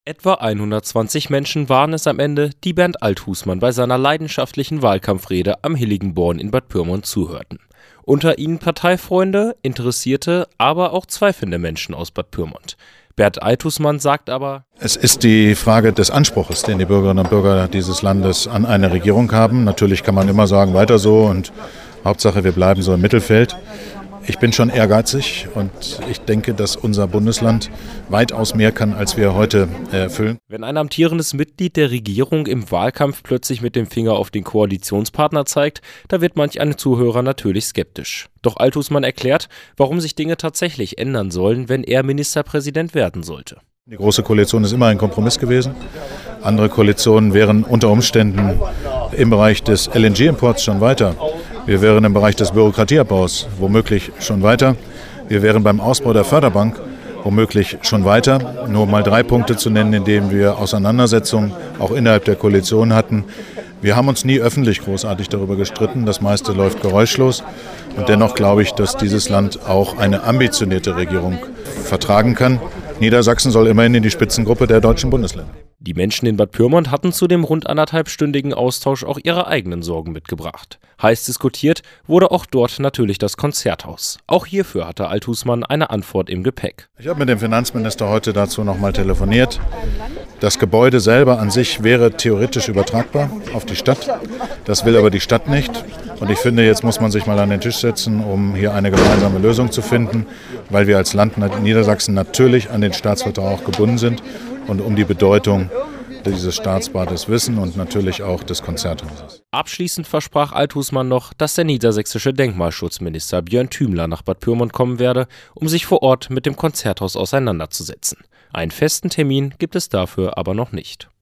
Etwa 120 Menschen waren es am Ende, die Bernd Althusmann bei seiner leidenschaftlichen Wahlkampfrede am Hilligenborn in Bad Pyrmont zuhörten. Unter ihnen Parteifreunde, Interessierte, aber auch zweifelnde Menschen aus Bad Pyrmont. Bernd Althusmann sagt aber: Es ist die Frage des Anspruchs, den die Bürgerinnen und Bürger dieses Landes an eine Regierung haben. Natürlich kann man immer sagen, weiter so und Hauptsache wir bleiben so im Mittelfeld. Ich bin schon ehrgeizig und ich denke, dass unser Bundesland weitaus mehr kann, als wir heute erfüllen. Wenn ein amtierendes Mitglied der Regierung im Wahlkampf plötzlich mit dem Finger auf den Koalitionspartner zeigt, da wird manch ein Zuhörer natürlich skeptisch. Doch Althusmann erklärt, warum sich Dinge tatsächlich ändern sollen, wenn er Ministerpräsident werden sollte. Die Große Koalition ist immer ein Kompromiss gewesen. Andere Koalitionen wären unter Umständen im Bereich des LNG-Imports schon weiter. Wir wären im Bereich des Bürokratieabbaus womöglich schon weiter. Wir wären beim Ausbau der Förderbank womöglich schon weiter. Nur mal 3 Punkte zu nennen, in denen wir Auseinandersetzungen auch innerhalb der Koalition hatten. Wir haben uns nie öffentlich großartig darüber gestritten. Das meiste läuft geräuschlos. Und dennoch glaube ich, dass dieses Land auch eine ambitionierte Regierung vertragen kann. Niedersachsen soll immerhin in die Spitzengruppe der deutschen Bundesländer. Die Menschen in Bad Pyrmont hatten zu dem rund 1,5-stündigen Austausch auch ihre eigenen Sorgen mitgebracht. Heiß diskutiert wurde auch dort natürlich das Konzerthaus. Auch hierfür hatte Althusmann eine Antwort im Gepäck. Ich habe mit dem Finanzminister heute dazu nochmal telefoniert. Das Gebäude selber an sich wäre theoretisch übertragbar auf die Stadt. Das will aber die Stadt nicht. Und ich finde, jetzt muss man sich mal an den Tisch setzen, um hier eine gemeinsame Lösung zu finden, weil wir als Land Niedersachsen natürlich an den Staatsvertrag auch gebunden sind und um die Bedeutung dieses Staatsbades wissen und natürlich auch des Konzerthauses. Abschließend versprach Althusmann noch, dass der niedersächsische Denkmalschutzminister Björn Thümler nach Bad Pyrmont kommen werde, um sich vor Ort mit dem Konzerthaus auseinanderzusetzen. Einen festen Termin gibt es dafür aber noch nicht.